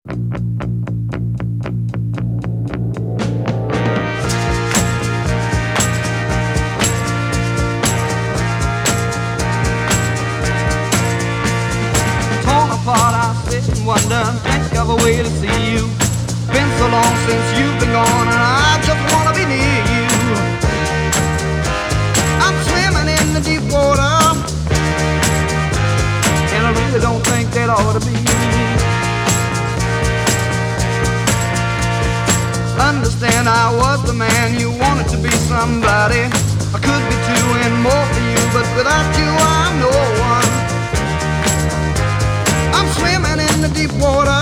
Torn apart, I sit and wonder, think of a way to see you. Been so long since you've been gone, and I just wanna be near you. I'm swimming in the deep water, and I really don't think that ought to be. Understand I was the man you wanted to be somebody. I could be doing more for you, but without you I'm no one. I'm swimming in the deep water,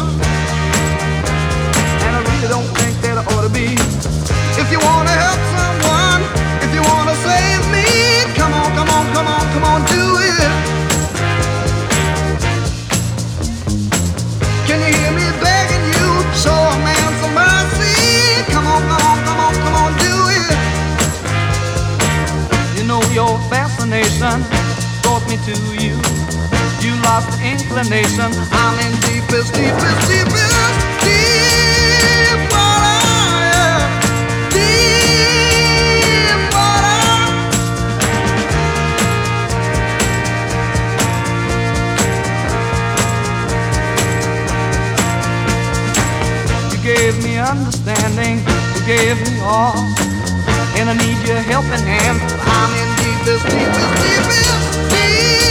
and I really don't think that I ought to be. If you wanna help someone, if you wanna save me, come on, come on, come on, come on, do it. Can you hear me begging you? Show a man some mercy. Come on, come on, come on, come on, do it. You know your fascination brought me to you. You lost the inclination. I'm in deepest, deepest, deepest, deep water, yeah. Deep water. You gave me understanding, you gave me all, and I need your helping hand. I'm in deepest, deepest, deepest, deep.